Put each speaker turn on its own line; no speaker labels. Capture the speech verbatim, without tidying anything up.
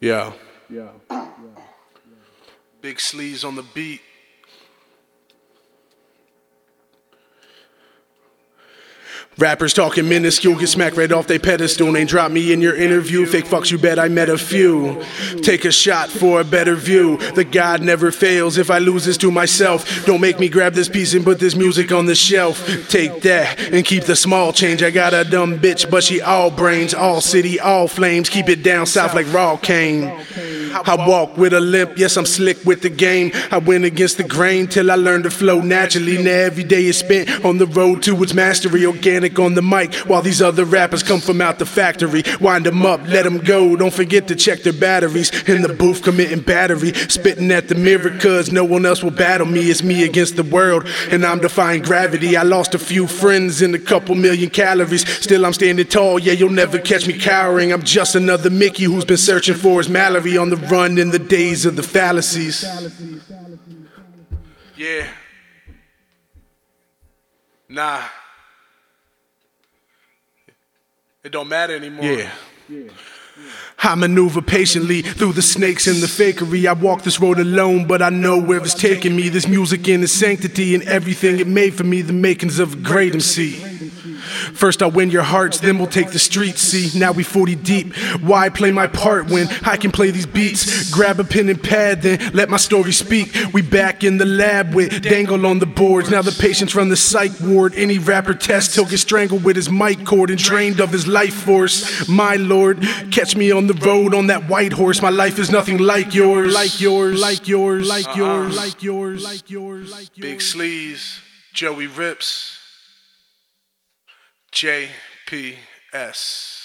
Yeah.
Yeah.
Big Sleeves on the beat. Rappers talking minuscule, get smacked right off they pedestal. Name drop me in your interview. Fake fucks, you bet I met a few. Take a shot for a better view. The God never fails. If I lose this to myself, don't make me grab this piece and put this music on the shelf. Take that and keep the small change. I got a dumb bitch, but she all brains, all city, all flames. Keep it down south like raw cane. I walk with a limp, yes, I'm slick with the game. I went against the grain till I learned to flow naturally. Now every day is spent on the road to its mastery. Organic on the mic, while these other rappers come from out the factory. Wind them up, let them go. Don't forget to check their batteries. In the booth committing battery, spitting at the mirror, cause no one else will battle me. It's me against the world, and I'm defying gravity. I lost a few friends and a couple million calories. Still I'm standing tall, yeah, you'll never catch me cowering. I'm just another Mickey who's been searching for his Mallory on the run in the days of the fallacies. Yeah. Nah. It don't matter anymore. Yeah. I maneuver patiently through the snakes and the fakery. I walk this road alone, but I know where it's taking me. This music in its sanctity and everything it made for me, the makings of a great M C. First I win your hearts, then we'll take the streets. See, now we forty deep. Why play my part when I can play these beats? Grab a pen and pad, then let my story speak. We back in the lab with Dangle on the boards. Now the patients run the psych ward. Any rapper test, he'll get strangled with his mic cord and drained of his life force. My lord, catch me on the road on that white horse. My life is nothing like yours. Like yours, like yours, like yours, like yours, like yours, like yours. Big Sleeves, Joey Rips, J P S.